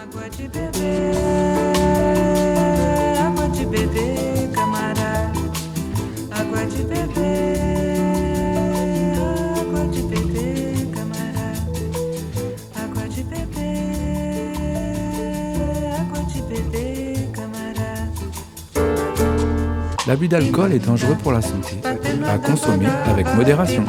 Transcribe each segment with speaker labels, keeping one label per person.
Speaker 1: Água de beber, água de beber, camarada. Água de beber, água de beber, camarada. Água de beber, água de beber, camarada.
Speaker 2: L'abus d'alcool est dangereux pour la santé, à consommer avec modération.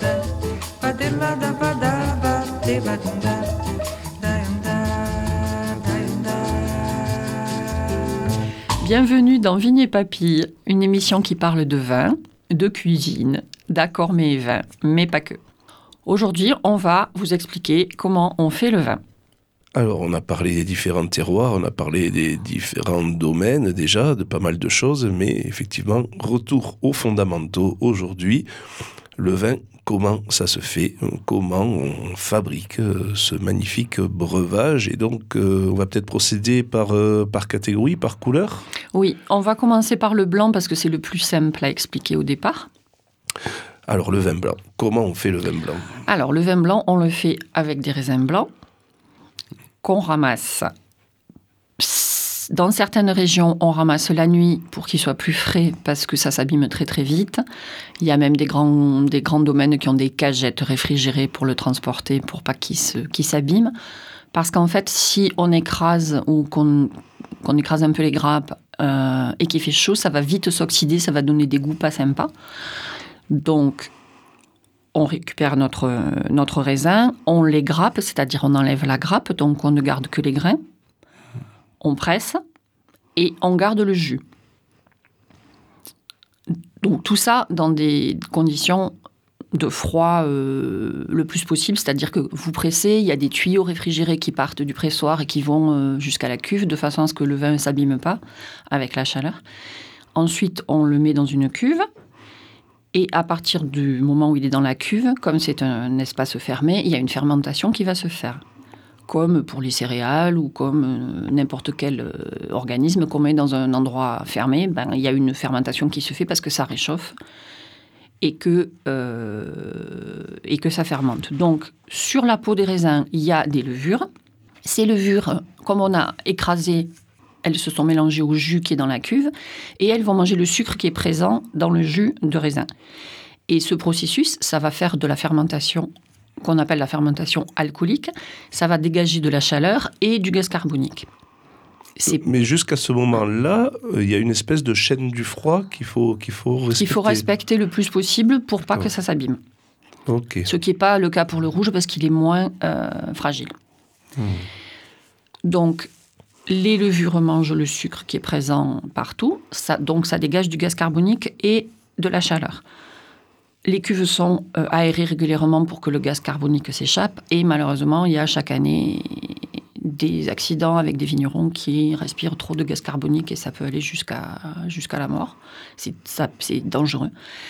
Speaker 3: Bienvenue dans Vigne et Papilles, une émission qui parle de vin, de cuisine, d'accords mets et vins, mais pas que. Aujourd'hui, on va vous expliquer comment on fait le vin.
Speaker 4: Alors, on a parlé des différents terroirs, on a parlé des différents domaines déjà, de pas mal de choses, mais effectivement, retour aux fondamentaux aujourd'hui. Le vin, comment ça se fait, comment on fabrique ce magnifique breuvage. Et donc, on va peut-être procéder par catégorie, par couleur.
Speaker 3: Oui, on va commencer par le blanc parce que c'est le plus simple à expliquer au départ.
Speaker 4: Alors, le vin blanc, comment on fait le vin blanc ?
Speaker 3: Alors, le vin blanc, on le fait avec des raisins blancs qu'on ramasse. Dans certaines régions, on ramasse la nuit pour qu'il soit plus frais parce que ça s'abîme très très vite. Il y a même des grands domaines qui ont des cagettes réfrigérées pour le transporter pour pas qu'il s'abîme. Parce qu'en fait, si on écrase ou qu'on écrase un peu les grappes et qu'il fait chaud, ça va vite s'oxyder, ça va donner des goûts pas sympas. Donc, on récupère notre raisin, on les grappe, c'est-à-dire on enlève la grappe, donc on ne garde que les grains. On presse et on garde le jus. Donc tout ça dans des conditions de froid le plus possible, c'est-à-dire que vous pressez, il y a des tuyaux réfrigérés qui partent du pressoir et qui vont jusqu'à la cuve, de façon à ce que le vin ne s'abîme pas avec la chaleur. Ensuite, on le met dans une cuve. Et à partir du moment où il est dans la cuve, comme c'est un espace fermé, il y a une fermentation qui va se faire. Comme pour les céréales ou comme n'importe quel organisme qu'on met dans un endroit fermé, il y a une fermentation qui se fait parce que ça réchauffe et que ça fermente. Donc, sur la peau des raisins, il y a des levures. Ces levures, comme on a écrasé, elles se sont mélangées au jus qui est dans la cuve et elles vont manger le sucre qui est présent dans le jus de raisin. Et ce processus, ça va faire de la fermentation qu'on appelle la fermentation alcoolique. Ça va dégager de la chaleur et du gaz carbonique.
Speaker 4: Mais jusqu'à ce moment-là, il y a une espèce de chaîne du froid qu'il faut respecter.
Speaker 3: Qu'il faut respecter le plus possible pour pas que ça s'abîme.
Speaker 4: Okay.
Speaker 3: Ce qui n'est pas le cas pour le rouge parce qu'il est moins fragile. Donc, les levures mangent le sucre qui est présent partout. Donc, ça dégage du gaz carbonique et de la chaleur. Les cuves sont aérées régulièrement pour que le gaz carbonique s'échappe. Et malheureusement, il y a chaque année des accidents avec des vignerons qui respirent trop de gaz carbonique et ça peut aller jusqu'à la mort. C'est dangereux.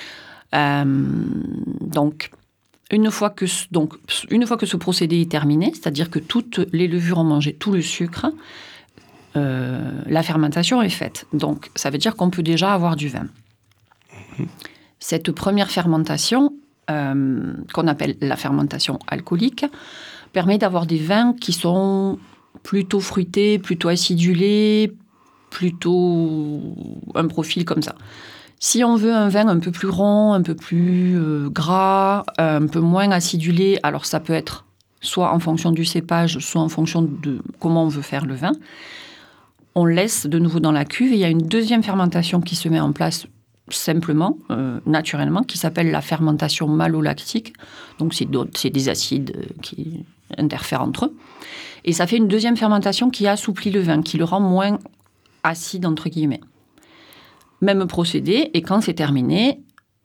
Speaker 3: Donc, une fois que ce procédé est terminé, c'est-à-dire que toutes les levures ont mangé tout le sucre, la fermentation est faite. Donc, ça veut dire qu'on peut déjà avoir du vin. Cette première fermentation, qu'on appelle la fermentation alcoolique, permet d'avoir des vins qui sont plutôt fruités, plutôt acidulés, plutôt un profil comme ça. Si on veut un vin un peu plus rond, un peu plus gras, un peu moins acidulé, alors ça peut être soit en fonction du cépage, soit en fonction de comment on veut faire le vin. On laisse de nouveau dans la cuve et il y a une deuxième fermentation qui se met en place simplement, naturellement, qui s'appelle la fermentation malolactique. Donc, c'est des acides qui interfèrent entre eux. Et ça fait une deuxième fermentation qui assouplit le vin, qui le rend moins acide, entre guillemets. Même procédé, et quand c'est terminé,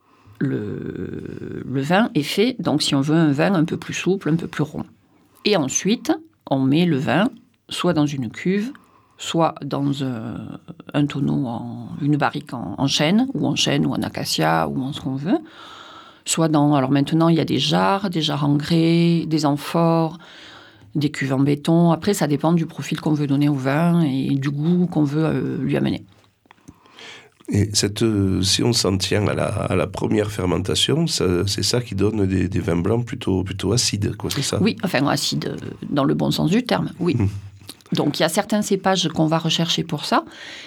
Speaker 3: le vin est fait. Donc, si on veut un vin un peu plus souple, un peu plus rond. Et ensuite, on met le vin soit dans une cuve, soit dans un tonneau, une barrique en chêne ou en acacia, ou en ce qu'on veut. Soit alors maintenant, il y a des jarres en grès, des amphores, des cuves en béton. Après, ça dépend du profil qu'on veut donner au vin et du goût qu'on veut lui amener.
Speaker 4: Et si on s'en tient à la première fermentation, c'est ça qui donne des vins blancs plutôt acides, quoi, c'est ça ?
Speaker 3: Oui, enfin acide dans le bon sens du terme, oui. Donc, il y a certains cépages qu'on va rechercher pour ça,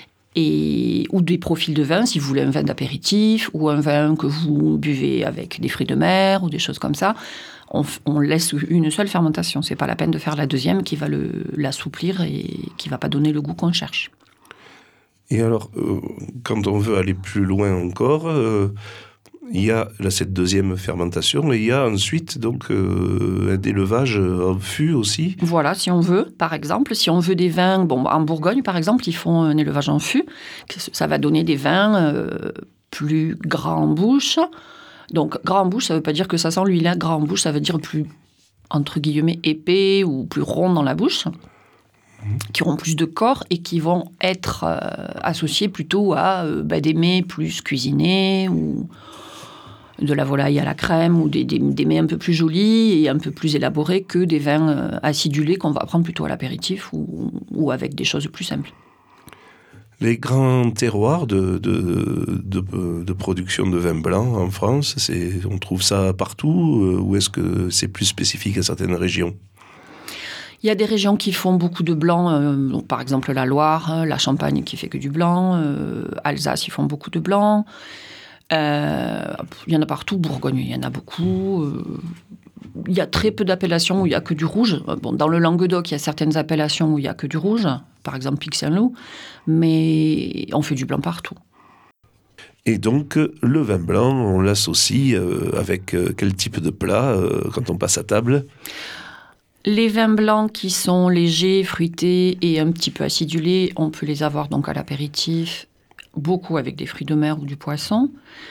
Speaker 3: ou des profils de vin, si vous voulez un vin d'apéritif, ou un vin que vous buvez avec des fruits de mer, ou des choses comme ça. On laisse une seule fermentation. C'est pas la peine de faire la deuxième qui va l'assouplir et qui va pas donner le goût qu'on cherche.
Speaker 4: Et alors, quand on veut aller plus loin encore, il y a cette deuxième fermentation et il y a ensuite donc un élevage en fût aussi.
Speaker 3: Voilà, si on veut, par exemple, si on veut des vins, en Bourgogne par exemple, ils font un élevage en fût. Ça va donner des vins plus gras en bouche. Donc, gras en bouche, ça ne veut pas dire que ça sent l'huile. Gras en bouche, ça veut dire plus, entre guillemets, épais ou plus rond dans la bouche, qui auront plus de corps et qui vont être associés plutôt à des mets plus cuisinés ou de la volaille à la crème ou des mets un peu plus jolis et un peu plus élaborés que des vins acidulés qu'on va prendre plutôt à l'apéritif ou avec des choses plus simples.
Speaker 4: Les grands terroirs de production de vin blanc en France, on trouve ça partout ou est-ce que c'est plus spécifique à certaines régions ?
Speaker 3: Il y a des régions qui font beaucoup de blanc, donc par exemple la Loire, la Champagne qui fait que du blanc, Alsace, ils font beaucoup de blanc. Il y en a partout, Bourgogne, il y en a beaucoup. Il y a très peu d'appellations où il n'y a que du rouge. Dans le Languedoc, il y a certaines appellations où il n'y a que du rouge, par exemple Pic-Saint-Loup, mais on fait du blanc partout.
Speaker 4: Et donc, le vin blanc, on l'associe avec quel type de plat quand on passe à table ?
Speaker 3: Les vins blancs qui sont légers, fruités et un petit peu acidulés, on peut les avoir donc à l'apéritif, beaucoup avec des fruits de mer ou du poisson.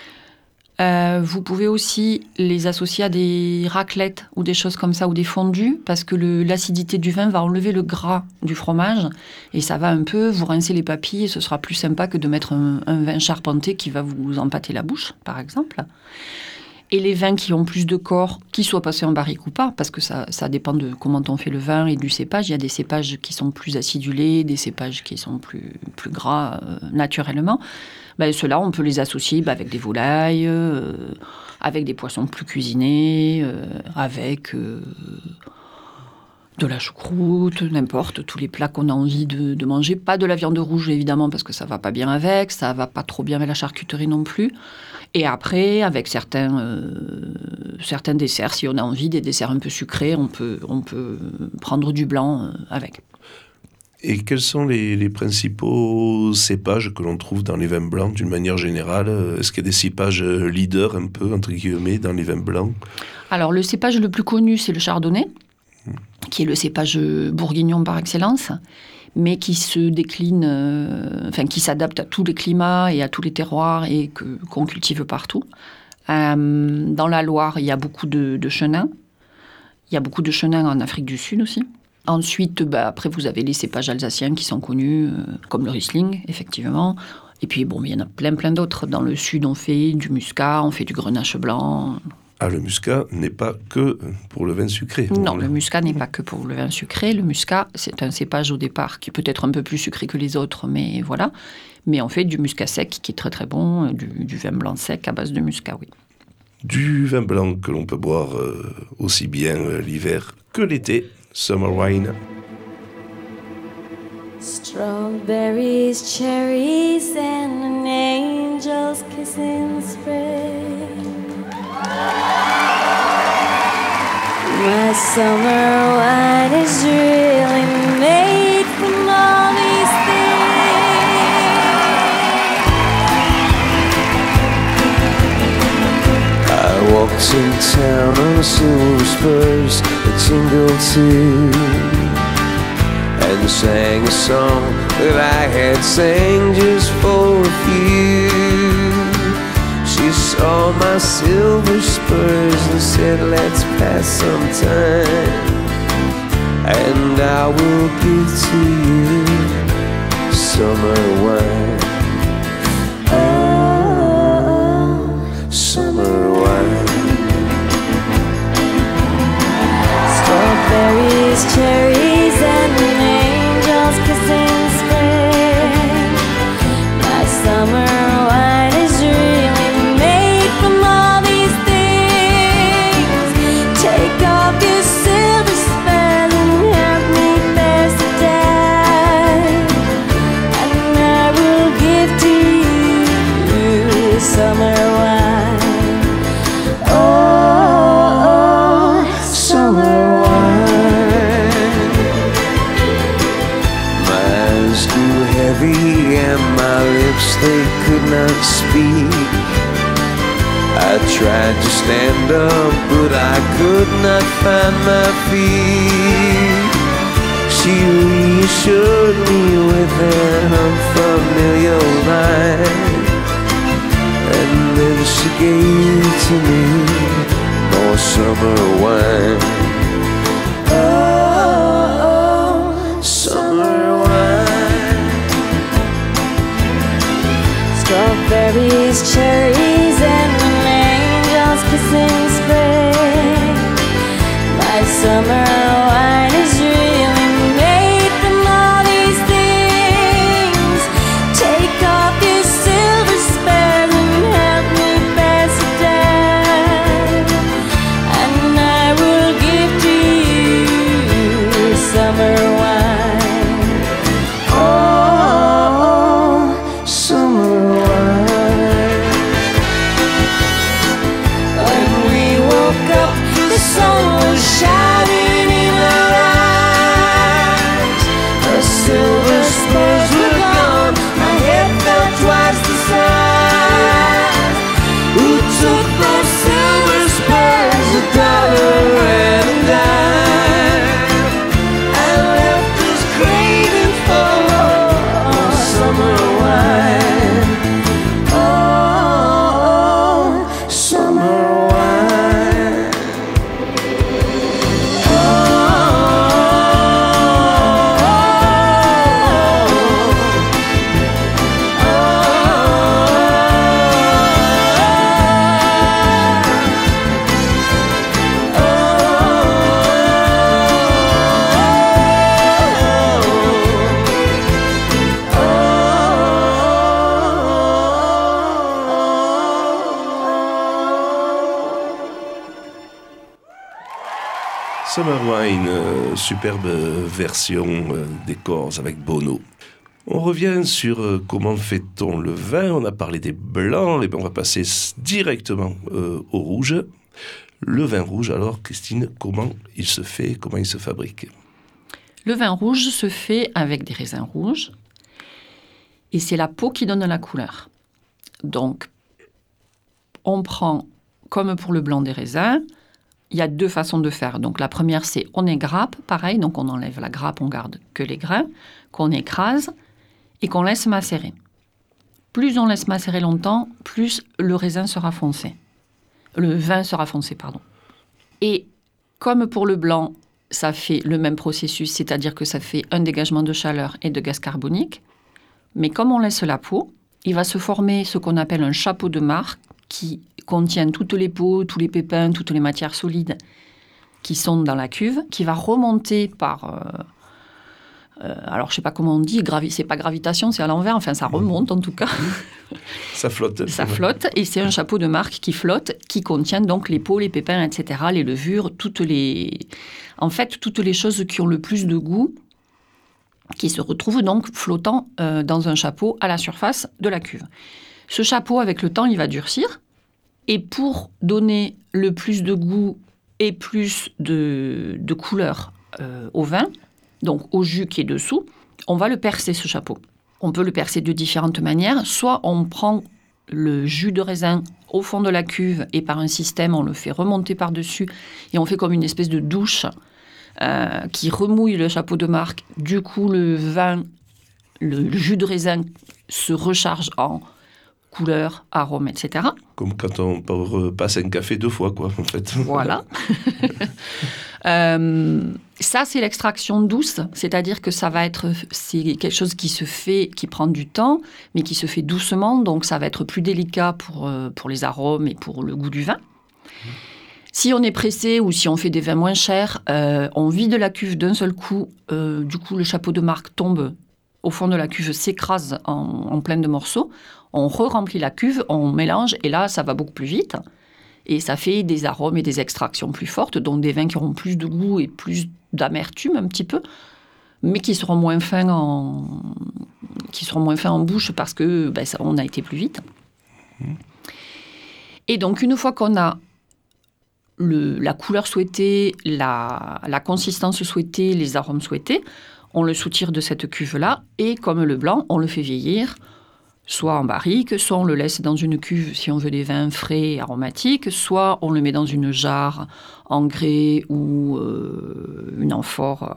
Speaker 3: Vous pouvez aussi les associer à des raclettes ou des choses comme ça, ou des fondus, parce que l'acidité du vin va enlever le gras du fromage et ça va un peu vous rincer les papilles et ce sera plus sympa que de mettre un vin charpenté qui va vous empâter la bouche, par exemple. Et les vins qui ont plus de corps, qu'ils soient passés en barrique ou pas, parce que ça dépend de comment on fait le vin et du cépage. Il y a des cépages qui sont plus acidulés, des cépages qui sont plus gras naturellement. Ceux-là, on peut les associer avec des volailles, avec des poissons plus cuisinés, avec de la choucroute, n'importe, tous les plats qu'on a envie de manger. Pas de la viande rouge, évidemment, parce que ça ne va pas bien avec, ça ne va pas trop bien avec la charcuterie non plus. Et après, avec certains desserts, si on a envie, des desserts un peu sucrés, on peut prendre du blanc avec.
Speaker 4: Et quels sont les principaux cépages que l'on trouve dans les vins blancs d'une manière générale ? Est-ce qu'il y a des cépages leaders un peu, entre guillemets, dans les vins blancs ?
Speaker 3: Alors, le cépage le plus connu, c'est le chardonnay, qui est le cépage bourguignon par excellence, mais qui se décline, qui s'adapte à tous les climats et à tous les terroirs et qu'on cultive partout. Dans la Loire, il y a beaucoup de chenins. Il y a beaucoup de chenins en Afrique du Sud aussi. Ensuite, après, vous avez les cépages alsaciens qui sont connus, comme le Riesling, effectivement. Et puis, il y en a plein d'autres. Dans le Sud, on fait du muscat, on fait du grenache blanc.
Speaker 4: Ah, le muscat n'est pas que pour le vin sucré.
Speaker 3: Non, le muscat n'est pas que pour le vin sucré. Le muscat, c'est un cépage au départ qui peut être un peu plus sucré que les autres, mais voilà. Mais on fait du muscat sec qui est très très bon, du vin blanc sec à base de muscat, oui.
Speaker 4: Du vin blanc que l'on peut boire aussi bien l'hiver que l'été. Summer wine.
Speaker 5: Strawberries, cherries, and an angel's kiss in spring. My summer wine is really made from all these things.
Speaker 6: I walked in town on silver spurs that jingled too, and sang a song that I had sang just for a few. She saw my silver spurs and said, let's pass some time, and I will give to you summer wine. Oh, summer wine.
Speaker 5: Strawberries, cherries, and an angel's kiss in spring. My summer wine is really made from all these things. Take off your silver spurs and help me pass it down.
Speaker 6: shoulders grew heavy and my lips, they could not speak. I tried to stand up, but I could not find my feet. She reassured me with an unfamiliar line, and then she gave to me more summer wine. Oh, summer wine.
Speaker 5: Strawberries, cherries, and an angel's kissing spring. My summer wine is really made from all these things. Take off your silver spurs and help me pass it down, and I will give to you summer wine.
Speaker 6: Oh, summer wine.
Speaker 5: When we woke up, the sun was shining in our eyes. The silver spurs were gone, my head felt twice the size. Who took those silver spurs, $1 and a dime, and left us craving for more summer wine? Oh, summer wine.
Speaker 4: Summer Wine, superbe version des Corrs avec Bono. On revient sur comment fait-on le vin. On a parlé des blancs, et bien on va passer directement au rouge. Le vin rouge, alors Christine, comment il se fait, comment il se fabrique?
Speaker 3: Le vin rouge se fait avec des raisins rouges et c'est la peau qui donne la couleur. Donc, on prend, comme pour le blanc des raisins, il y a 2 façons de faire. Donc, la première, c'est on égrappe, pareil, donc on enlève la grappe, on garde que les grains, qu'on écrase et qu'on laisse macérer. Plus on laisse macérer longtemps, plus le raisin sera foncé. Le vin sera foncé, pardon. Et comme pour le blanc, ça fait le même processus, c'est-à-dire que ça fait un dégagement de chaleur et de gaz carbonique. Mais comme on laisse la peau, il va se former ce qu'on appelle un chapeau de marc qui contient toutes les peaux, tous les pépins, toutes les matières solides qui sont dans la cuve, qui va remonter par... alors, je ne sais pas comment on dit, c'est pas gravitation, c'est à l'envers, enfin, ça remonte en tout cas.
Speaker 4: Ça flotte.
Speaker 3: Ça flotte, et c'est un chapeau de marc qui flotte, qui contient donc les peaux, les pépins, etc., les levures, toutes les choses qui ont le plus de goût, qui se retrouvent donc flottant dans un chapeau à la surface de la cuve. Ce chapeau, avec le temps, il va durcir, et pour donner le plus de goût et plus de couleur au vin, donc au jus qui est dessous, on va le percer, ce chapeau. On peut le percer de différentes manières. Soit on prend le jus de raisin au fond de la cuve et par un système, on le fait remonter par-dessus et on fait comme une espèce de douche qui remouille le chapeau de marc. Du coup, le vin, le jus de raisin se recharge en couleur, arôme, etc.
Speaker 4: Comme quand on passe un café 2 fois, quoi, en fait.
Speaker 3: Voilà. Ça, c'est l'extraction douce, c'est-à-dire que c'est quelque chose qui se fait, qui prend du temps, mais qui se fait doucement, donc ça va être plus délicat pour les arômes et pour le goût du vin. Si on est pressé ou si on fait des vins moins chers, on vide la cuve d'un seul coup, du coup le chapeau de marc tombe au fond de la cuve, s'écrase en plein de morceaux, on re-remplit la cuve, on mélange, et là, ça va beaucoup plus vite. Et ça fait des arômes et des extractions plus fortes, donc des vins qui auront plus de goût et plus d'amertume un petit peu, mais qui seront moins fins en bouche parce que on a été plus vite. Et donc, une fois qu'on a la couleur souhaitée, la consistance souhaitée, les arômes souhaités, on le soutire de cette cuve-là, et comme le blanc, on le fait vieillir, soit en barrique, soit on le laisse dans une cuve si on veut des vins frais et aromatiques, soit on le met dans une jarre en grès ou une amphore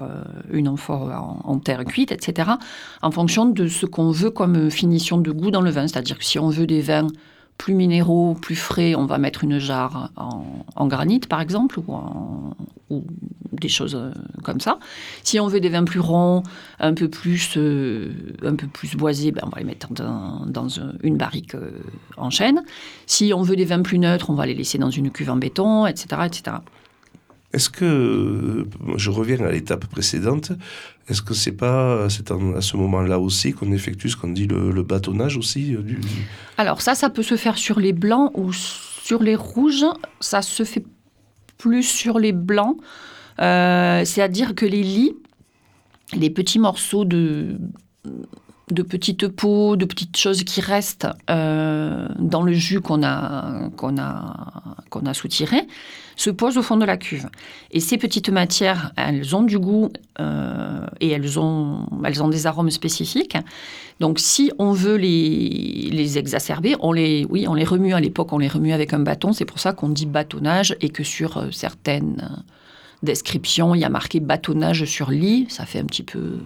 Speaker 3: en terre cuite, etc., en fonction de ce qu'on veut comme finition de goût dans le vin. C'est-à-dire que si on veut des vins plus minéraux, plus frais, on va mettre une jarre en granit, par exemple, ou des choses comme ça. Si on veut des vins plus ronds, un peu plus boisés, on va les mettre dans une barrique en chêne. Si on veut des vins plus neutres, on va les laisser dans une cuve en béton, etc., etc.
Speaker 4: Est-ce que, je reviens à l'étape précédente, est-ce que c'est à ce moment-là aussi qu'on effectue ce qu'on dit le bâtonnage aussi
Speaker 3: Alors ça peut se faire sur les blancs ou sur les rouges. Ça se fait plus sur les blancs. C'est-à-dire que les lis, les petits morceaux de petites peaux, de petites choses qui restent dans le jus qu'on a soutiré, se posent au fond de la cuve. Et ces petites matières, elles ont du goût et elles ont des arômes spécifiques. Donc, si on veut les exacerber, on les remue. À l'époque, on les remue avec un bâton. C'est pour ça qu'on dit bâtonnage et que sur certaines descriptions, il y a marqué bâtonnage sur lit. Ça fait un petit peu...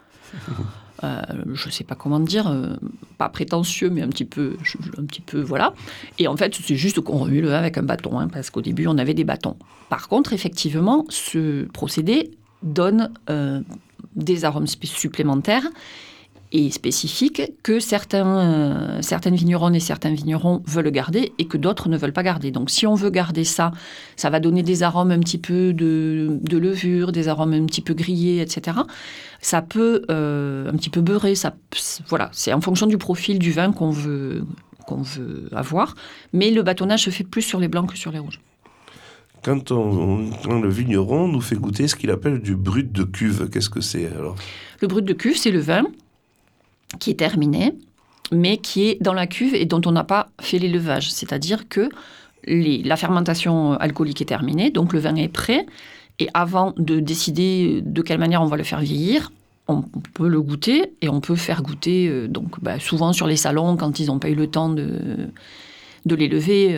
Speaker 3: je ne sais pas comment dire, pas prétentieux, mais un petit peu, voilà. Et en fait, c'est juste qu'on remue le vin avec un bâton, parce qu'au début, on avait des bâtons. Par contre, effectivement, ce procédé donne des arômes supplémentaires et spécifiques que certaines vigneronnes et certains vignerons veulent garder et que d'autres ne veulent pas garder. Donc, si on veut garder ça, ça va donner des arômes un petit peu de levure, des arômes un petit peu grillés, etc. Ça peut un petit peu beurrer. Voilà, c'est en fonction du profil du vin qu'on veut avoir. Mais le bâtonnage se fait plus sur les blancs que sur les rouges.
Speaker 4: Quand le vigneron nous fait goûter ce qu'il appelle du brut de cuve, qu'est-ce que c'est alors ?
Speaker 3: Le brut de cuve, c'est le vin qui est terminé, mais qui est dans la cuve et dont on n'a pas fait l'élevage. C'est-à-dire que la fermentation alcoolique est terminée, donc le vin est prêt, et avant de décider de quelle manière on va le faire vieillir, on peut le goûter, et on peut faire goûter, souvent sur les salons, quand ils n'ont pas eu le temps de l'élever,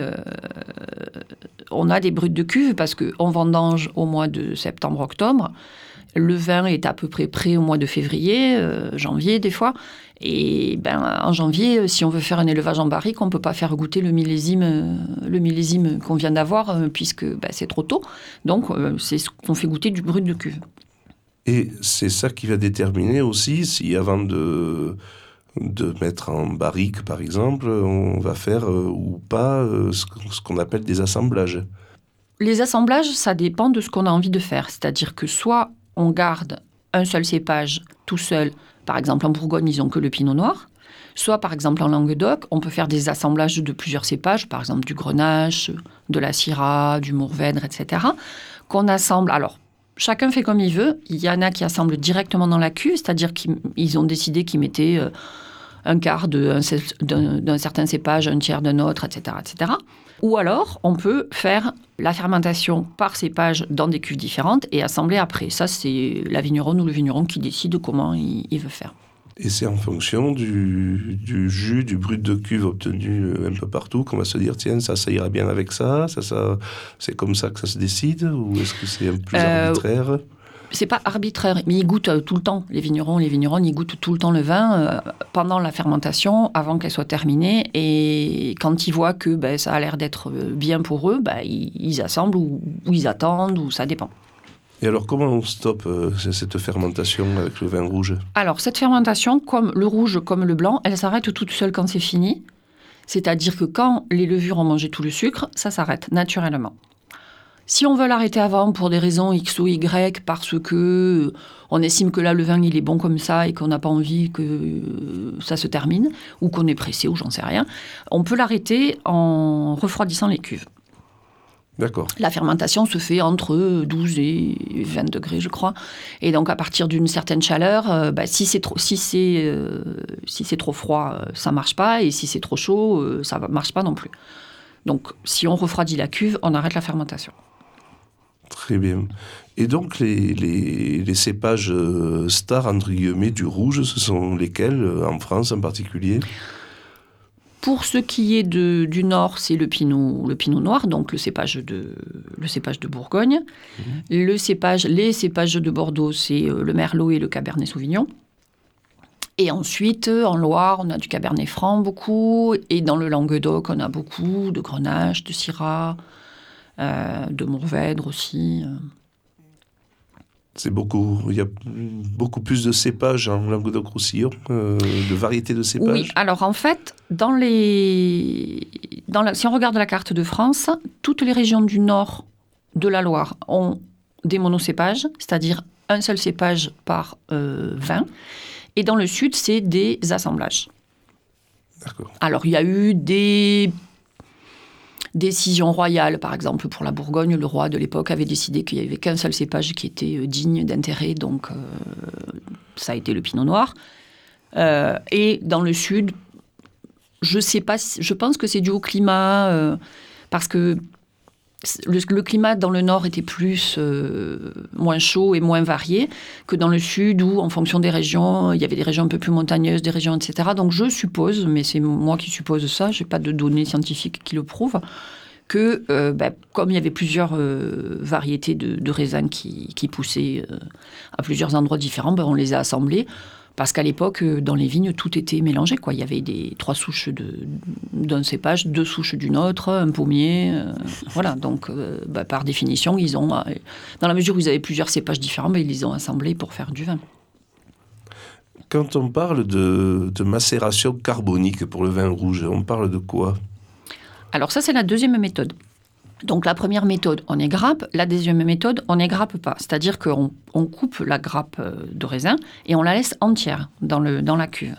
Speaker 3: on a des bruts de cuve, parce qu'on vendange au mois de septembre-octobre. Le vin est à peu près prêt au mois de février, janvier des fois. Et en janvier, si on veut faire un élevage en barrique, on ne peut pas faire goûter le millésime qu'on vient d'avoir, puisque c'est trop tôt. Donc, c'est ce qu'on fait goûter du brut de cuve.
Speaker 4: Et c'est ça qui va déterminer aussi si avant de mettre en barrique, par exemple, on va faire ou pas ce qu'on appelle des assemblages.
Speaker 3: Les assemblages, ça dépend de ce qu'on a envie de faire. C'est-à-dire que soit on garde un seul cépage tout seul. Par exemple, en Bourgogne, ils n'ont que le pinot noir. Soit, par exemple, en Languedoc, on peut faire des assemblages de plusieurs cépages, par exemple du grenache, de la syrah, du mourvèdre, etc., qu'on assemble. Alors, chacun fait comme il veut. Il y en a qui assemblent directement dans la cuve, c'est-à-dire qu'ils ont décidé qu'ils mettaient un quart d'un certain cépage, un tiers d'un autre, etc., etc. Ou alors, on peut faire la fermentation par cépage dans des cuves différentes et assembler après. Ça, c'est la vigneronne ou le vigneron qui décide comment il veut faire.
Speaker 4: Et c'est en fonction du jus, du brut de cuve obtenu un peu partout qu'on va se dire, tiens, ça ira bien avec ça, c'est comme ça que ça se décide, ou est-ce que c'est un peu plus arbitraire ?
Speaker 3: C'est pas arbitraire, mais ils goûtent tout le temps. Les vignerons, les vigneronnes, ils goûtent tout le temps le vin pendant la fermentation, avant qu'elle soit terminée. Et quand ils voient que ça a l'air d'être bien pour eux, ils assemblent ou ils attendent, ou ça dépend.
Speaker 4: Et alors, comment on stoppe cette fermentation avec le vin rouge ?
Speaker 3: Alors, cette fermentation, comme le rouge, comme le blanc, elle s'arrête toute seule quand c'est fini. C'est-à-dire que quand les levures ont mangé tout le sucre, ça s'arrête naturellement. Si on veut l'arrêter avant pour des raisons X ou Y, parce que on estime que là, le vin, il est bon comme ça et qu'on n'a pas envie que ça se termine, ou qu'on est pressé, ou j'en sais rien, on peut l'arrêter en refroidissant les cuves.
Speaker 4: D'accord.
Speaker 3: La fermentation se fait entre 12 et 20 degrés, je crois. Et donc, à partir d'une certaine chaleur, si c'est trop froid, ça ne marche pas. Et si c'est trop chaud, ça ne marche pas non plus. Donc, si on refroidit la cuve, on arrête la fermentation.
Speaker 4: Très bien. Et donc, les cépages stars, entre guillemets, du rouge, ce sont lesquels, en France en particulier ?
Speaker 3: Pour ce qui est du Nord, c'est le pinot noir, donc le cépage de Bourgogne. Les cépages de Bordeaux, c'est le Merlot et le Cabernet Sauvignon. Et ensuite, en Loire, on a du Cabernet Franc beaucoup. Et dans le Languedoc, on a beaucoup de Grenache, de Syrah, de Mourvèdre aussi.
Speaker 4: Il y a beaucoup plus de cépages en Languedoc-Roussillon, de variétés de cépages.
Speaker 3: Oui, alors en fait, si on regarde la carte de France, toutes les régions du nord de la Loire ont des monocépages, c'est-à-dire un seul cépage par vin. Et dans le sud, c'est des assemblages.
Speaker 4: D'accord.
Speaker 3: Alors, il y a eu des décisions royales, par exemple, pour la Bourgogne. Le roi de l'époque avait décidé qu'il n'y avait qu'un seul cépage qui était digne d'intérêt, donc ça a été le pinot noir. Et dans le sud, je pense que c'est dû au climat, parce que le climat dans le nord était moins chaud et moins varié que dans le sud où, en fonction des régions, il y avait des régions un peu plus montagneuses, des régions, etc. Donc je suppose, mais c'est moi qui suppose ça, je n'ai pas de données scientifiques qui le prouvent, que comme il y avait plusieurs variétés de raisins qui poussaient à plusieurs endroits différents, on les a assemblés. Parce qu'à l'époque, dans les vignes, tout était mélangé, quoi. Il y avait 3 souches d'un cépage, 2 souches d'une autre, un pommier. Voilà, donc par définition, ils ont, dans la mesure où ils avaient plusieurs cépages différents, ils les ont assemblés pour faire du vin.
Speaker 4: Quand on parle de macération carbonique pour le vin rouge, on parle de quoi ?
Speaker 3: Alors ça, c'est la deuxième méthode. Donc la première méthode, on égrappe. La deuxième méthode, on n'égrappe pas. C'est-à-dire qu'on coupe la grappe de raisin et on la laisse entière dans la cuve.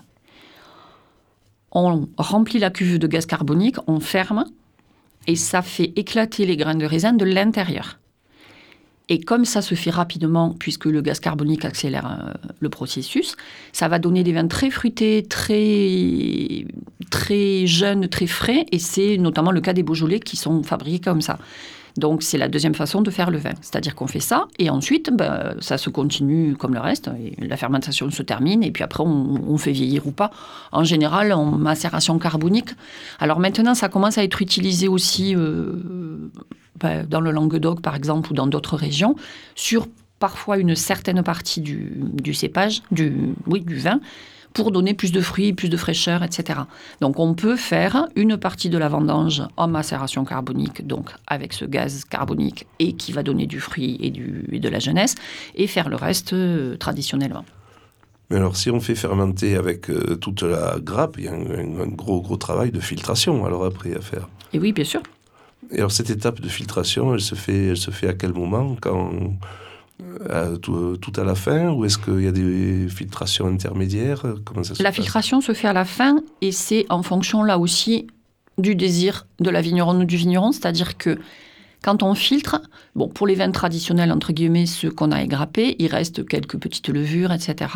Speaker 3: On remplit la cuve de gaz carbonique, on ferme et ça fait éclater les grains de raisin de l'intérieur. Et comme ça se fait rapidement, puisque le gaz carbonique accélère le processus, ça va donner des vins très fruités, très, très jeunes, très frais. Et c'est notamment le cas des Beaujolais qui sont fabriqués comme ça. Donc, c'est la deuxième façon de faire le vin. C'est-à-dire qu'on fait ça, et ensuite, ça se continue comme le reste. Et la fermentation se termine, et puis après, on fait vieillir ou pas. En général, en macération carbonique. Alors maintenant, ça commence à être utilisé aussi dans le Languedoc, par exemple, ou dans d'autres régions, sur parfois une certaine partie du cépage, du vin, pour donner plus de fruits, plus de fraîcheur, etc. Donc, on peut faire une partie de la vendange en macération carbonique, donc avec ce gaz carbonique, et qui va donner du fruit et de la jeunesse, et faire le reste traditionnellement.
Speaker 4: Mais alors, si on fait fermenter avec toute la grappe, il y a un gros travail de filtration, alors après, à faire.
Speaker 3: Et oui, bien sûr.
Speaker 4: Et alors, cette étape de filtration, elle se fait à quel moment ? Tout à la fin, ou est-ce qu'il y a des filtrations intermédiaires ? Comment ça se passe ?
Speaker 3: La filtration se fait à la fin, et c'est en fonction, là aussi, du désir de la vigneronne ou du vigneron. C'est-à-dire que quand on filtre, pour les vins traditionnels, entre guillemets, ceux qu'on a égrappés, il reste quelques petites levures, etc.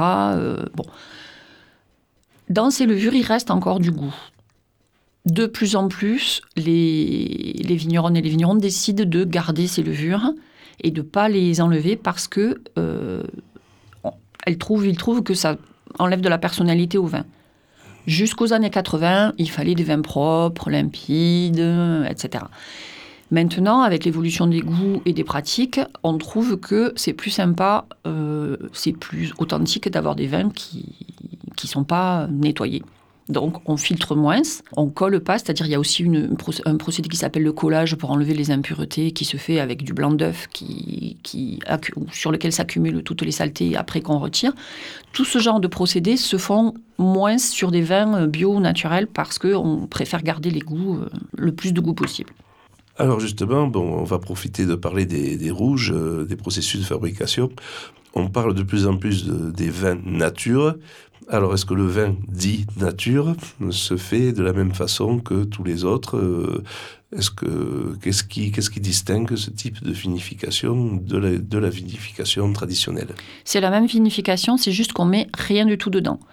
Speaker 3: Dans ces levures, il reste encore du goût. De plus en plus, les vigneronnes et les vignerons décident de garder ces levures et de ne pas les enlever parce que ils trouvent que ça enlève de la personnalité au vin. Jusqu'aux années 80, il fallait des vins propres, limpides, etc. Maintenant, avec l'évolution des goûts et des pratiques, on trouve que c'est plus sympa, c'est plus authentique d'avoir des vins qui ne sont pas nettoyés. Donc, on filtre moins, on colle pas, c'est-à-dire il y a aussi un procédé qui s'appelle le collage pour enlever les impuretés qui se fait avec du blanc d'œuf sur lequel s'accumulent toutes les saletés après qu'on retire. Tout ce genre de procédés se font moins sur des vins bio naturels parce qu'on préfère garder les goûts, le plus de goût possible.
Speaker 4: Alors justement, on va profiter de parler des rouges, des processus de fabrication. On parle de plus en plus des vins nature. Alors, est-ce que le vin dit nature se fait de la même façon que tous les autres ? Qu'est-ce qui distingue ce type de vinification de la vinification traditionnelle ?
Speaker 3: C'est la même vinification, c'est juste qu'on met rien du tout dedans.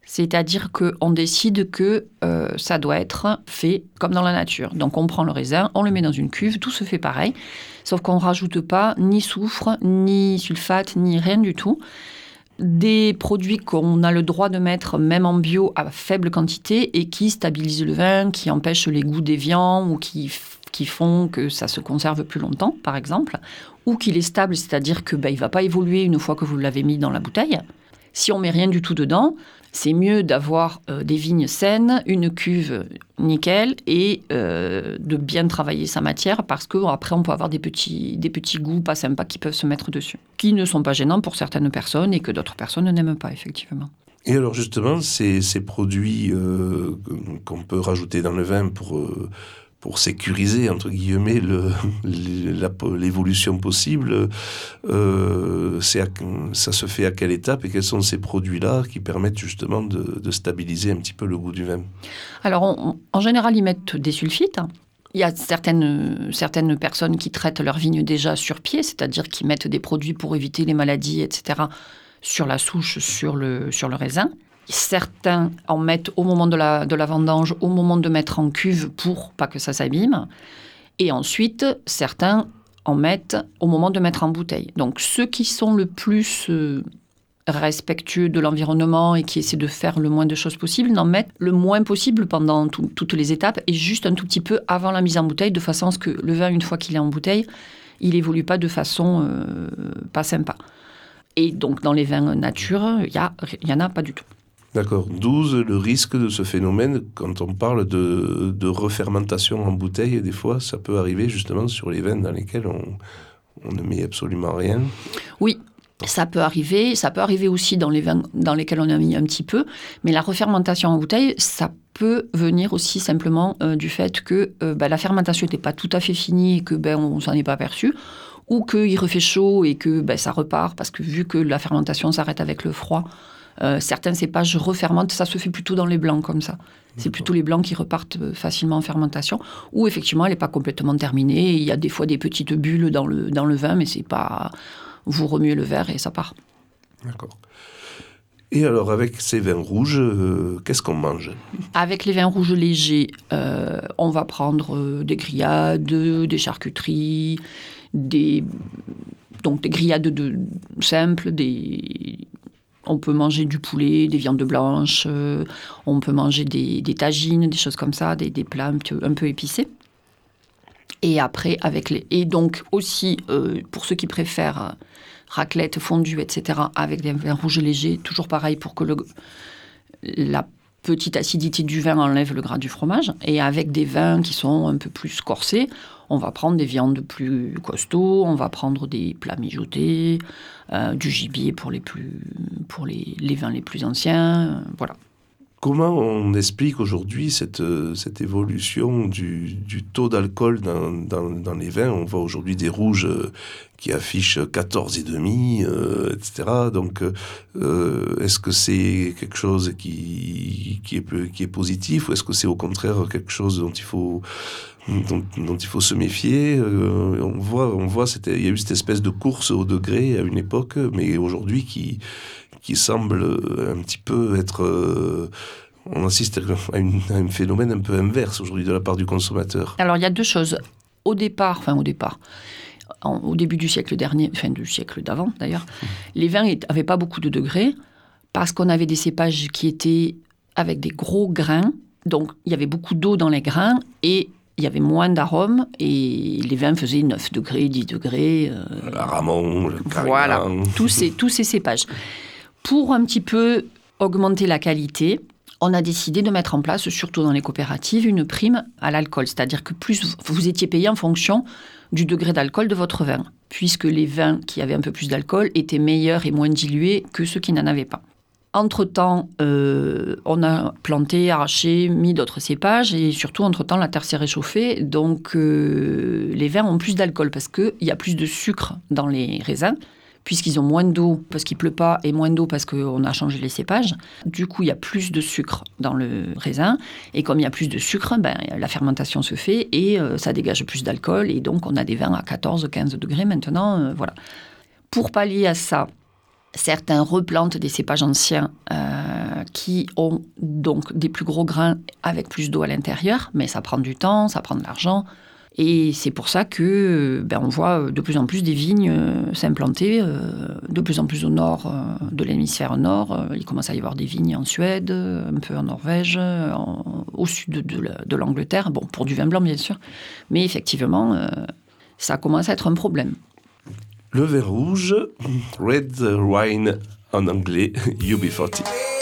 Speaker 3: C'est-à-dire qu'on décide que ça doit être fait comme dans la nature. Donc on prend le raisin, on le met dans une cuve, tout se fait pareil, sauf qu'on ne rajoute pas ni soufre, ni sulfate, ni rien du tout. Des produits qu'on a le droit de mettre, même en bio, à faible quantité et qui stabilisent le vin, qui empêchent les goûts déviants ou qui font que ça se conserve plus longtemps, par exemple, ou qu'il est stable, c'est-à-dire qu'il ne va pas évoluer une fois que vous l'avez mis dans la bouteille. Si on ne met rien du tout dedans, c'est mieux d'avoir des vignes saines, une cuve nickel et de bien travailler sa matière parce qu'après, on peut avoir des petits goûts pas sympas qui peuvent se mettre dessus, qui ne sont pas gênants pour certaines personnes et que d'autres personnes n'aiment pas, effectivement.
Speaker 4: Et alors justement, ces produits qu'on peut rajouter dans le vin pour sécuriser, entre guillemets, l'évolution possible, ça se fait à quelle étape et quels sont ces produits-là qui permettent justement de stabiliser un petit peu le goût du vin?
Speaker 3: Alors, en général, ils mettent des sulfites. Il y a certaines personnes qui traitent leur vigne déjà sur pied, c'est-à-dire qui mettent des produits pour éviter les maladies, etc., sur la souche, sur le raisin. Certains en mettent au moment de la vendange, au moment de mettre en cuve pour pas que ça s'abîme. Et ensuite, certains en mettent au moment de mettre en bouteille. Donc, ceux qui sont le plus respectueux de l'environnement et qui essaient de faire le moins de choses possible, n'en mettent le moins possible pendant toutes les étapes et juste un tout petit peu avant la mise en bouteille, de façon à ce que le vin, une fois qu'il est en bouteille, il évolue pas de façon pas sympa. Et donc, dans les vins nature, il y en a pas du tout.
Speaker 4: D'accord. 12, le risque de ce phénomène, quand on parle de refermentation en bouteille, des fois, ça peut arriver justement sur les vins dans lesquels on ne met absolument rien.
Speaker 3: Oui, ça peut arriver. Ça peut arriver aussi dans les vins dans lesquels on a mis un petit peu. Mais la refermentation en bouteille, ça peut venir aussi simplement du fait que la fermentation n'était pas tout à fait finie et que on ne s'en est pas aperçu. Ou qu'il refait chaud et que ça repart, parce que vu que la fermentation s'arrête avec le froid, certains cépages refermentent, ça se fait plutôt dans les blancs comme ça. C'est plutôt les blancs qui repartent facilement en fermentation, où effectivement elle n'est pas complètement terminée, il y a des fois des petites bulles dans le vin, mais c'est pas... Vous remuez le verre et ça part.
Speaker 4: D'accord. Et alors, avec ces vins rouges, qu'est-ce qu'on mange?
Speaker 3: Avec les vins rouges légers, on va prendre des grillades, des charcuteries, des grillades simples, on peut manger du poulet, des viandes blanches, on peut manger des tagines, des choses comme ça, des plats un peu épicés. Et après, et donc aussi, pour ceux qui préfèrent raclette, fondue, etc., avec des vins rouges légers, toujours pareil pour que la petite acidité du vin enlève le gras du fromage. Et avec des vins qui sont un peu plus corsés, on va prendre des viandes plus costauds, on va prendre des plats mijotés, du gibier pour les vins les plus anciens, voilà.
Speaker 4: Comment on explique aujourd'hui cette évolution du taux d'alcool dans les vins? On voit aujourd'hui des rouges qui affichent 14,5, etc. Donc, est-ce que c'est quelque chose qui est positif ou est-ce que c'est au contraire quelque chose dont il faut se méfier? On voit, il y a eu cette espèce de course au degré à une époque, mais aujourd'hui qui semble un petit peu être... on assiste à un phénomène un peu inverse aujourd'hui de la part du consommateur.
Speaker 3: Alors, il y a deux choses. Au début du siècle dernier, du siècle d'avant d'ailleurs, les vins n'avaient pas beaucoup de degrés parce qu'on avait des cépages qui étaient avec des gros grains. Donc, il y avait beaucoup d'eau dans les grains et il y avait moins d'arômes et les vins faisaient 9 degrés, 10 degrés.
Speaker 4: La Ramon, le Carignan.
Speaker 3: Voilà, tous ces cépages. Pour un petit peu augmenter la qualité, on a décidé de mettre en place, surtout dans les coopératives, une prime à l'alcool. C'est-à-dire que plus vous étiez payé en fonction du degré d'alcool de votre vin, puisque les vins qui avaient un peu plus d'alcool étaient meilleurs et moins dilués que ceux qui n'en avaient pas. Entre-temps, on a planté, arraché, mis d'autres cépages et surtout, entre-temps, la terre s'est réchauffée. Donc, les vins ont plus d'alcool parce qu'il y a plus de sucre dans les raisins, puisqu'ils ont moins d'eau parce qu'il ne pleut pas et moins d'eau parce qu'on a changé les cépages. Du coup, il y a plus de sucre dans le raisin. Et comme il y a plus de sucre, la fermentation se fait et ça dégage plus d'alcool. Et donc, on a des vins à 14-15 degrés maintenant. Voilà. Pour pallier à ça, certains replantent des cépages anciens qui ont donc des plus gros grains avec plus d'eau à l'intérieur, mais ça prend du temps, ça prend de l'argent. Et c'est pour ça que on voit de plus en plus des vignes s'implanter, de plus en plus au nord de l'hémisphère nord. Il commence à y avoir des vignes en Suède, un peu en Norvège, au sud de l'Angleterre. Bon, pour du vin blanc, bien sûr. Mais effectivement, ça commence à être un problème.
Speaker 4: Le vin rouge, red wine en anglais, UB40.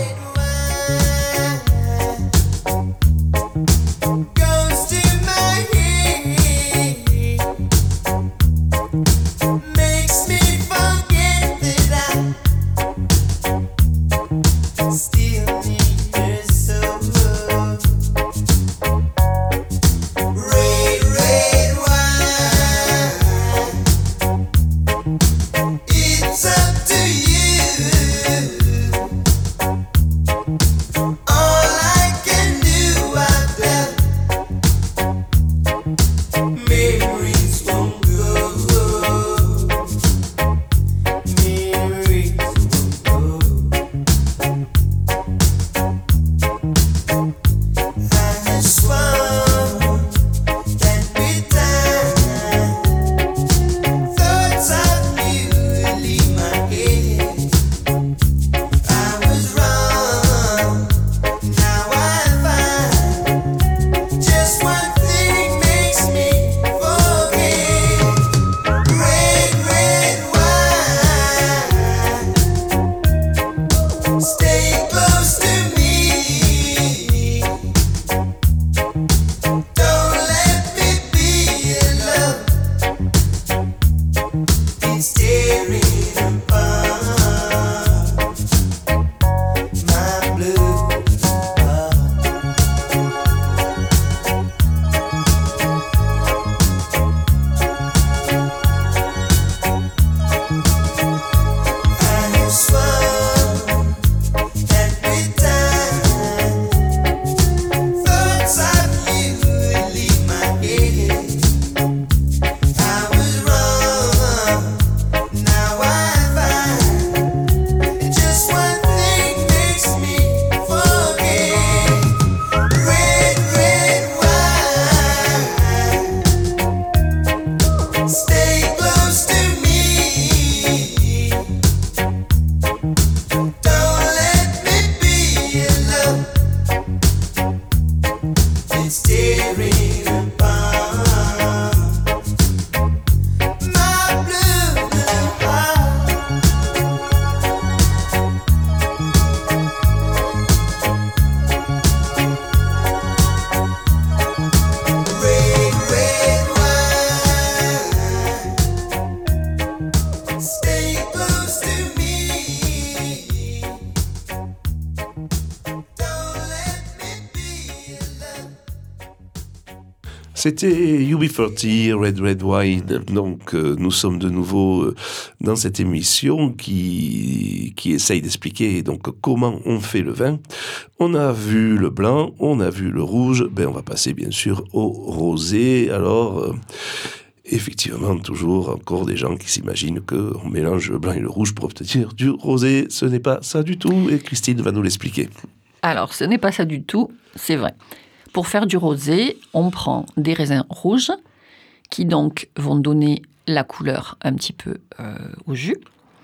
Speaker 4: C'était UB40, Red Wine. Donc, nous sommes de nouveau dans cette émission qui essaye d'expliquer donc comment on fait le vin. On a vu le blanc, on a vu le rouge. On va passer bien sûr au rosé. Alors, effectivement, toujours encore des gens qui s'imaginent qu'on mélange le blanc et le rouge pour obtenir du rosé. Ce n'est pas ça du tout. Et Christine va nous l'expliquer.
Speaker 3: Alors, ce n'est pas ça du tout, c'est vrai. Pour faire du rosé, on prend des raisins rouges qui donc vont donner la couleur un petit peu au jus.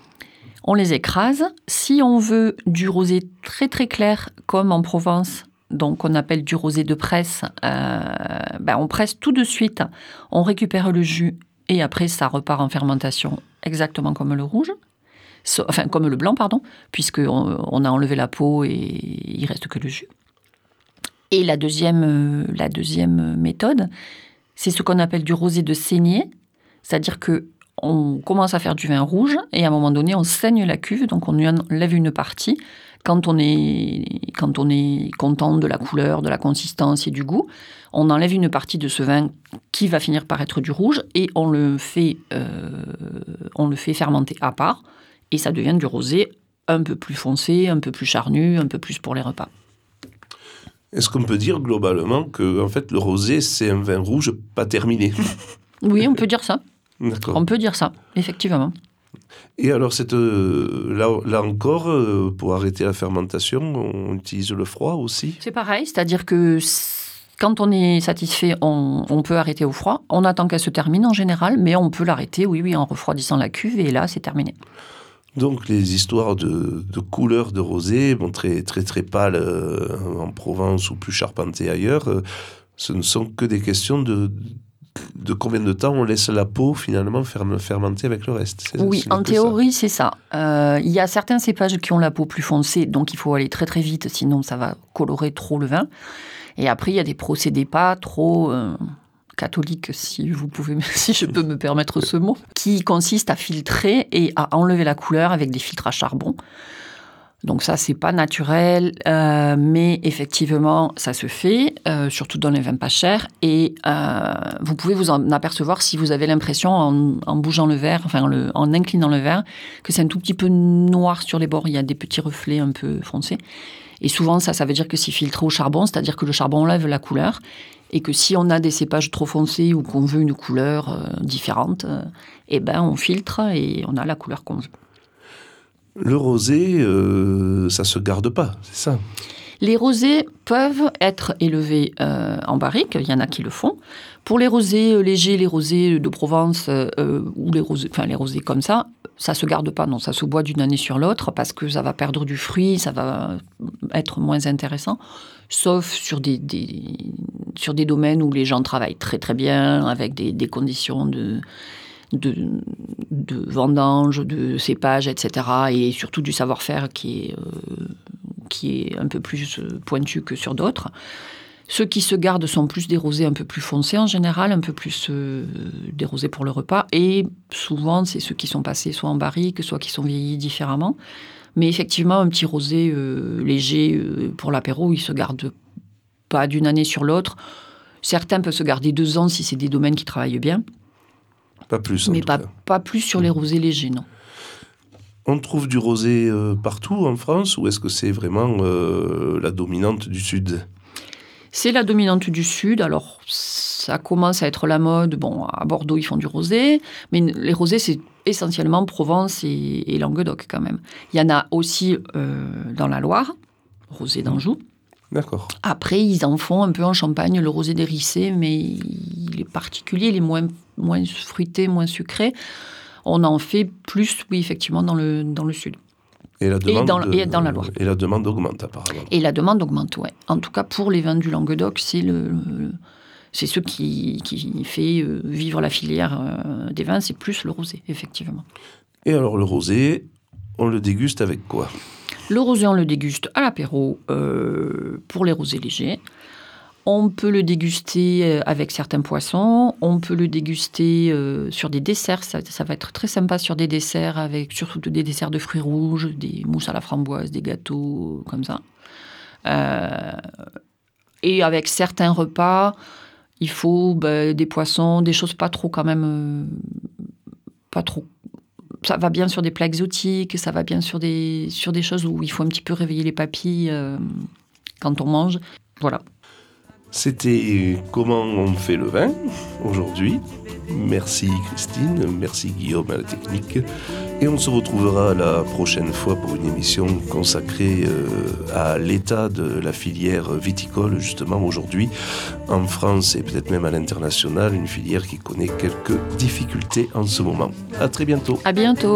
Speaker 3: On les écrase. Si on veut du rosé très très clair, comme en Provence, donc on appelle du rosé de presse, on presse tout de suite. On récupère le jus et après ça repart en fermentation exactement comme le rouge. Enfin, comme le blanc, pardon, puisqu'on a enlevé la peau et il reste que le jus. Et la deuxième méthode, c'est ce qu'on appelle du rosé de saignée, c'est-à-dire qu'on commence à faire du vin rouge et à un moment donné, on saigne la cuve, donc on enlève une partie. Quand on est content de la couleur, de la consistance et du goût, on enlève une partie de ce vin qui va finir par être du rouge et on le fait fermenter à part et ça devient du rosé un peu plus foncé, un peu plus charnu, un peu plus pour les repas.
Speaker 4: Est-ce qu'on peut dire globalement que en fait, le rosé, c'est un vin rouge pas terminé ?
Speaker 3: Oui, on peut dire ça.
Speaker 4: D'accord.
Speaker 3: On peut dire ça, effectivement.
Speaker 4: Et alors, là encore, pour arrêter la fermentation, on utilise le froid aussi?
Speaker 3: C'est pareil, c'est-à-dire que quand on est satisfait, on peut arrêter au froid. On attend qu'elle se termine en général, mais on peut l'arrêter, oui, en refroidissant la cuve, et là, c'est terminé.
Speaker 4: Donc, les histoires de couleurs de rosé, bon, très, très, très pâles en Provence ou plus charpentées ailleurs, ce ne sont que des questions de combien de temps on laisse la peau finalement fermenter avec le reste.
Speaker 3: Oui, en théorie, c'est ça. Il y a certains cépages qui ont la peau plus foncée, donc il faut aller très très vite, sinon ça va colorer trop le vin. Et après, il y a des procédés pas trop catholiques, si je peux me permettre ce mot, qui consistent à filtrer et à enlever la couleur avec des filtres à charbon. Donc ça, c'est pas naturel, mais effectivement, ça se fait, surtout dans les vins pas chers. Et vous pouvez vous en apercevoir si vous avez l'impression, en bougeant le verre, en inclinant le verre, que c'est un tout petit peu noir sur les bords. Il y a des petits reflets un peu foncés. Et souvent, ça veut dire que c'est filtré au charbon, c'est-à-dire que le charbon enlève la couleur. Et que si on a des cépages trop foncés ou qu'on veut une couleur différente, on filtre et on a la couleur qu'on veut.
Speaker 4: Le rosé, ça se garde pas, c'est ça?
Speaker 3: Les rosés peuvent être élevés en barrique, il y en a qui le font. Pour les rosés légers, les rosés de Provence ou les rosés comme ça se garde pas, non, ça se boit d'une année sur l'autre parce que ça va perdre du fruit, ça va être moins intéressant, sauf sur des domaines où les gens travaillent très très bien, avec des conditions de vendange, de cépage, etc. Et surtout du savoir-faire qui est un peu plus pointu que sur d'autres. Ceux qui se gardent sont plus des rosés un peu plus foncés en général, un peu plus des rosés pour le repas. Et souvent, c'est ceux qui sont passés soit en barrique, soit qui sont vieillis différemment. Mais effectivement, un petit rosé léger pour l'apéro, il ne se garde pas d'une année sur l'autre. Certains peuvent se garder 2 ans si c'est des domaines qui travaillent bien.
Speaker 4: Pas plus,
Speaker 3: mais pas plus sur les rosés légers, non.
Speaker 4: On trouve du rosé partout en France ou est-ce que c'est vraiment la dominante du Sud?
Speaker 3: C'est la dominante du Sud. Alors, ça commence à être la mode. Bon, à Bordeaux, ils font du rosé. Mais les rosés, c'est essentiellement Provence et Languedoc, quand même. Il y en a aussi dans la Loire, rosé d'Anjou.
Speaker 4: D'accord.
Speaker 3: Après, ils en font un peu en Champagne, le rosé d'Hérissé, mais il est particulier, il est moins fruité, moins sucré. On en fait plus, oui, effectivement, dans le Sud.
Speaker 4: Et la demande
Speaker 3: et dans la Loire.
Speaker 4: Et la demande augmente, apparemment.
Speaker 3: Et la demande augmente, oui. En tout cas, pour les vins du Languedoc, c'est ce qui fait vivre la filière des vins, c'est plus le rosé, effectivement.
Speaker 4: Et alors, le rosé, on le déguste avec quoi?
Speaker 3: Le rosé, on le déguste à l'apéro pour les rosés légers. On peut le déguster avec certains poissons. On peut le déguster sur des desserts. Ça va être très sympa sur des desserts, avec surtout des desserts de fruits rouges, des mousses à la framboise, des gâteaux comme ça. Et avec certains repas, il faut des poissons, des choses pas trop quand même... pas trop. Ça va bien sur des plats exotiques, ça va bien sur des choses où il faut un petit peu réveiller les papilles quand on mange. Voilà.
Speaker 4: C'était comment on fait le vin aujourd'hui. Merci Christine, merci Guillaume à la technique. Et on se retrouvera la prochaine fois pour une émission consacrée à l'état de la filière viticole, justement aujourd'hui, en France et peut-être même à l'international, une filière qui connaît quelques difficultés en ce moment. À très bientôt.
Speaker 3: À bientôt.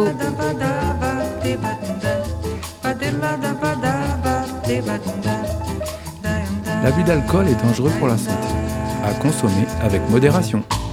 Speaker 2: L'abus d'alcool est dangereux pour la santé. À consommer avec modération.